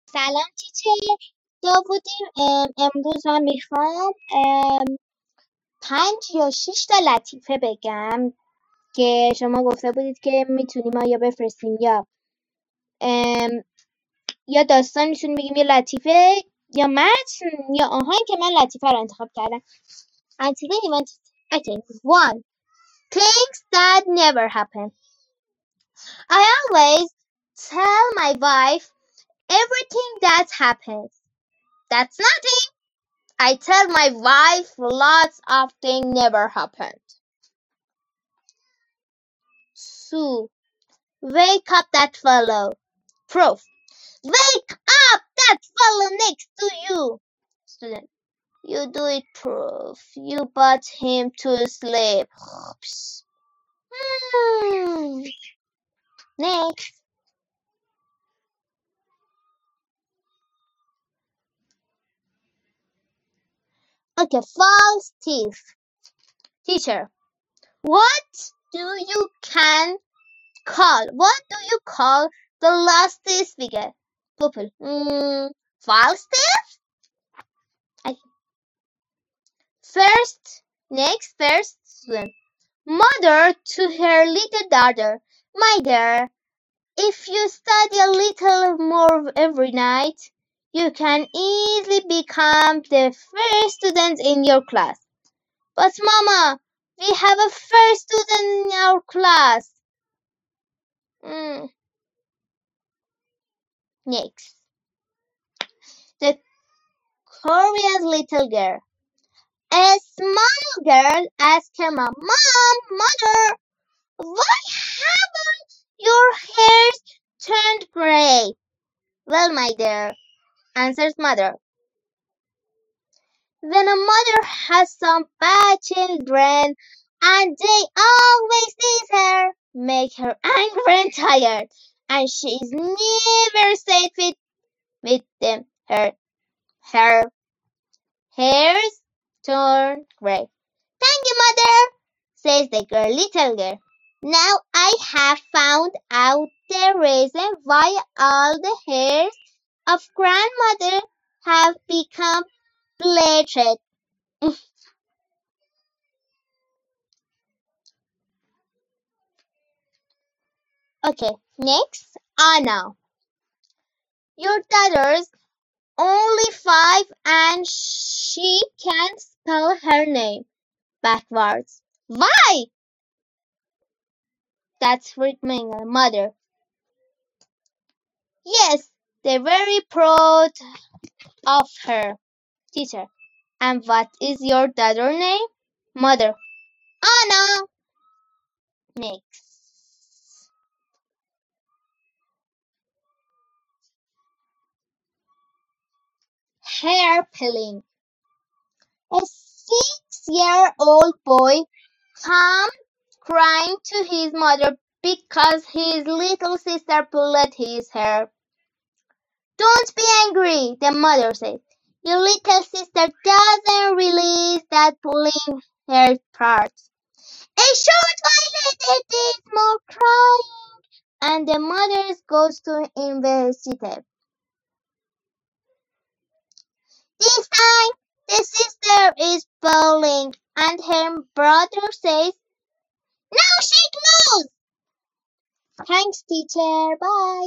سلام تیچر بودیم. امروز من میخوام 5 یا 6 تا لطیفه بگم که شما گفته بودید که میتونیم ما یا بفرستیم ام، یا داستان میتونیم بگیم یا لطیفه یا متن یا آهنگ که من لطیفه رو انتخاب کردم. Until then, okay. 1. Things that never happen. I always tell my wife everything that happens. That's nothing. I tell my wife lots of things never happened. 2. Wake up that fellow. Proof. Wake up that fellow next to you. Student. You do it, proof. You put him to sleep. Oops. Next. Okay, false teeth. Teacher, what do you call the last figure? Pupil. False teeth? First student. Mother to her little daughter. My dear, if you study a little more every night, you can easily become the first student in your class. But Mama, we have a first student in our class. Next. The curious little girl. A small girl asked her mom, Mother, why haven't your hairs turned gray? Well, my dear, answers mother, when a mother has some bad children and they always tease her, make her angry and tired, and she is never safe with them. Her hairs turn gray. Thank you, mother, says the little girl. Now I have found out the reason why all the hairs of grandmother have become bleached. Okay, next, Anna. Your daughter's only 5 and she can't spell her name backwards. Why? That's freaking mother. Yes, they're very proud of her. Teacher, and what is your daughter's name? Mother. Anna. Next. Hair pulling. A 6-year-old boy comes crying to his mother because his little sister pulled his hair. Don't be angry, the mother said. Your little sister doesn't realize that pulling hair hurts. A short while later, there's more crying, and the mother goes to investigate. This time, the sister is bawling, and her brother says, "Now shake loose!" Thanks, teacher. Bye.